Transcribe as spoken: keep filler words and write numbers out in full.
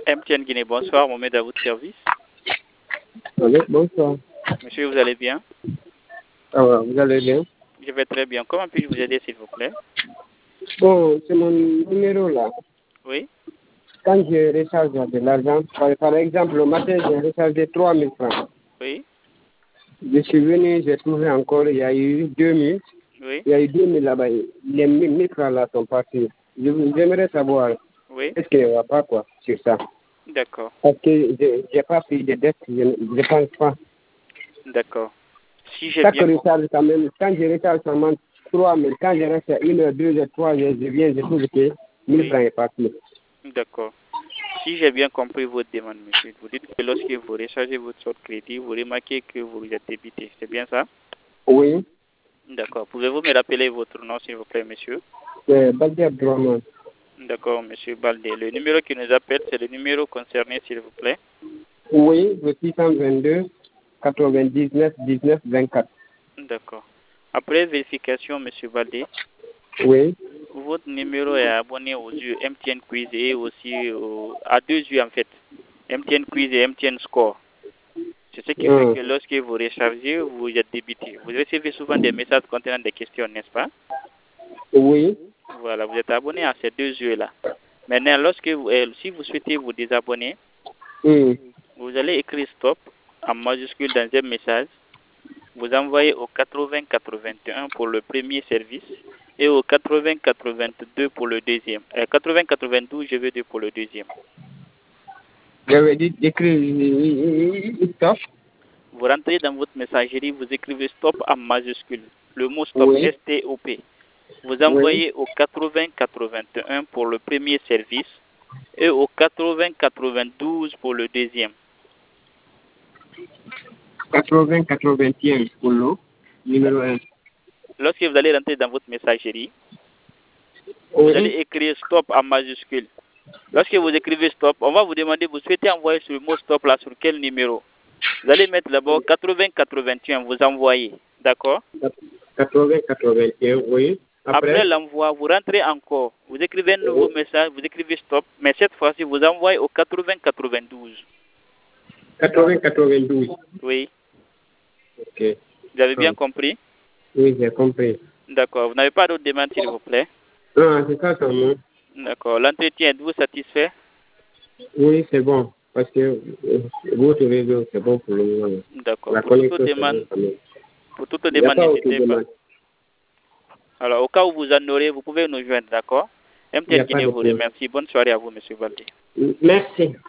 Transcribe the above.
M T N Guinée, bonsoir, Mohamed à votre service. Allô, bonsoir. Monsieur, vous allez bien? Ah ouais, vous allez bien? Je vais très bien. Comment puis-je vous aider, s'il vous plaît? Bon, c'est mon numéro là. Oui? Quand je recharge de l'argent, par, par exemple, le matin, j'ai rechargé trois mille francs. Oui? Je suis venu, j'ai trouvé encore, il y a eu deux mille. Oui? Il y a eu deux mille là-bas. Les mille francs là sont partis. Je vous- J'aimerais savoir, Oui? est-ce qu'il n'y aura pas quoi sur ça? D'accord. Parce que je n'ai pas pris de dette, je ne pense pas. D'accord. Si j'ai Chaque bien... recharge quand même, quand je recharge seulement trois mille, quand je reste à une heure, deux heures, trois heures, je viens, je trouve que mille Oui? francs est parti. D'accord. Si j'ai bien compris votre demande, monsieur, vous dites que lorsque vous rechargez votre sorte crédit, vous remarquez que vous êtes débité. C'est bien ça? Oui, D'accord. Pouvez-vous me rappeler votre nom, s'il vous plaît, monsieur? c'est Baldi Abdourahmane. D'accord, monsieur Baldé. Le numéro qui nous appelle, c'est le numéro concerné, s'il vous plaît. Oui, le six cent vingt-deux, quatre-vingt-dix-neuf, dix-neuf, vingt-quatre. D'accord. Après vérification, monsieur Baldé, Oui, votre numéro est abonné aux yeux M T N Quiz et aussi au- à deux yeux en fait. M T N Quiz et M T N Score. C'est ce qui fait ah, que lorsque vous rechargez, vous êtes débité. Vous recevez souvent des messages contenant des questions, n'est-ce pas? oui, Voilà, vous êtes abonné à ces deux yeux-là. Maintenant, lorsque vous, euh, si vous souhaitez vous désabonner, hum, vous allez écrire stop en majuscule dans un message. Vous envoyez au quatre-vingts quatre-vingt-un pour le premier service et au quatre-vingts quatre-vingt-deux pour le deuxième. Euh, quatre-vingts quatre-vingt-douze, je veux dire pour le deuxième. j'avais dit d'écrire stop. Vous rentrez dans votre messagerie, vous écrivez stop en majuscule. Le mot stop, Oui, S T O P. Vous oui, envoyez au quatre-vingts quatre-vingt-un pour le premier service et au quatre-vingts quatre-vingt-douze pour le deuxième. quatre-vingts quatre-vingt-un pour le numéro un. Lorsque vous allez rentrer dans votre messagerie, vous allez Oui, écrire stop en majuscule. Lorsque vous écrivez stop, on va vous demander, vous souhaitez envoyer ce mot stop là sur quel numéro? Vous allez mettre d'abord quatre-vingts quatre-vingt-un, vous envoyez. D'accord? quatre-vingts quatre-vingt-un, oui. Après Après, l'envoi, vous rentrez encore. Vous écrivez un nouveau message, vous écrivez stop, mais cette fois-ci, vous envoyez au quatre-vingts quatre-vingt-douze. quatre-vingts quatre-vingt-douze. Oui. Ok. Vous avez Ah, bien compris? oui, j'ai compris. D'accord. Vous n'avez pas d'autres demandes, s'il vous plaît? Ah, c'est ça seulement. D'accord. L'entretien, êtes-vous satisfait? Oui, c'est bon. Parce que euh, votre réseau, c'est bon pour le moment. D'accord. La Pour toute connexion, c'est bon demande, quand même. pour toute Il n'y a demande, pas autre n'hésitez pas. demande. Alors, au cas où vous en aurez, vous pouvez nous joindre, d'accord? Il n'y M T N a pas Guinée de vous problème. remercie. Bonne soirée à vous, monsieur Baldi. Merci.